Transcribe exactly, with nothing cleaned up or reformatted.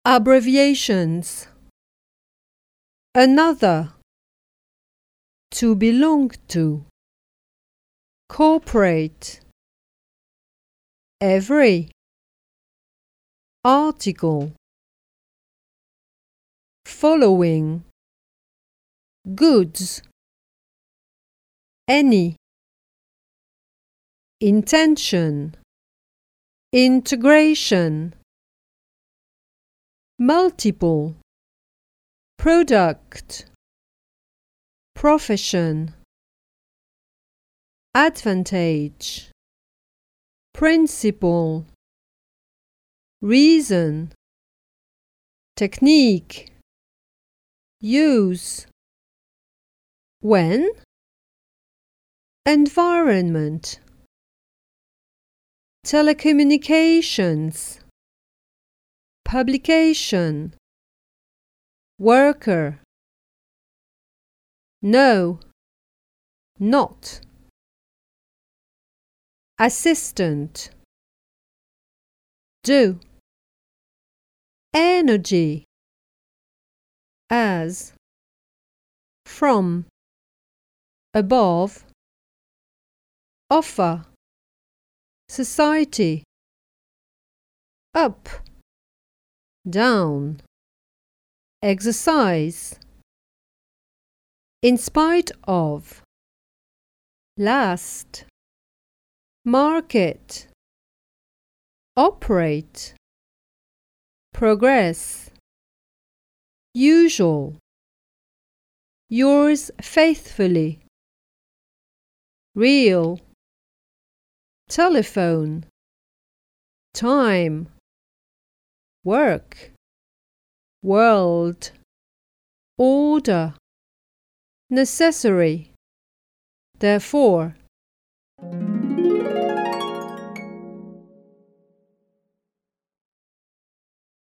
Abbreviations. Another. To belong to. Corporate. Every. Article. Following. Goods. Any. Intention. Integration. Multiple. Product. Profession. Advantage. Principle. Reason. Technique. Use. When. Environment. Telecommunications. Publication. Worker. No. Not. Assistant. Do. Energy. As. From. Above. Offer. Society. Up. Down. Exercise. In spite of. Last. Market. Operate. Progress. Usual. Yours faithfully. Real. Telephone. Time. Work. World. Order. Necessary. Therefore.